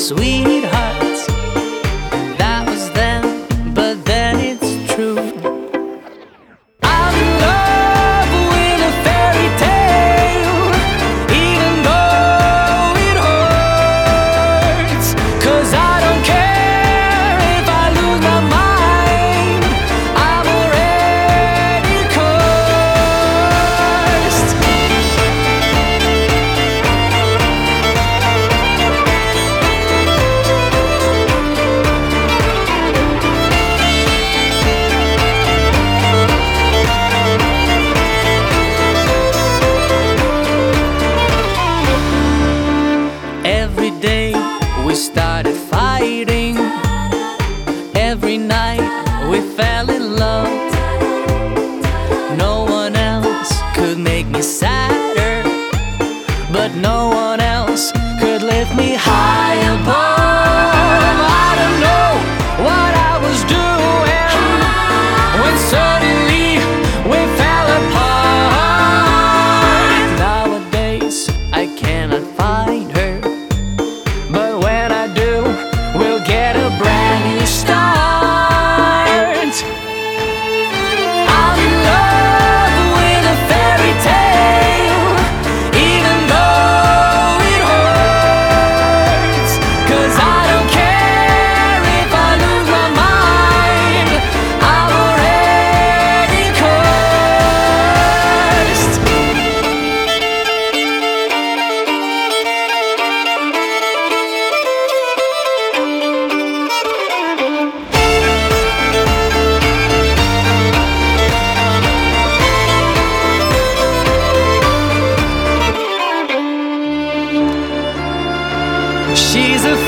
sweetheart. That was then, but then it's true. I'm in love with a fairy tale, even though it hurts. 'Cause I don't care if I lose my mind, I'm already cursed. Every day we started fighting, every night we fell in love. No one else could make me sadder, but no one else could lift me high above. I don't know what I was doing when suddenly we fell apart. Nowadays I cannot find her, but when I do, we'll get a brand new start. I'm in love with a fairy tale, even though it hurts. 'Cause I don't care if I lose my mind, I'm already cursed. She's a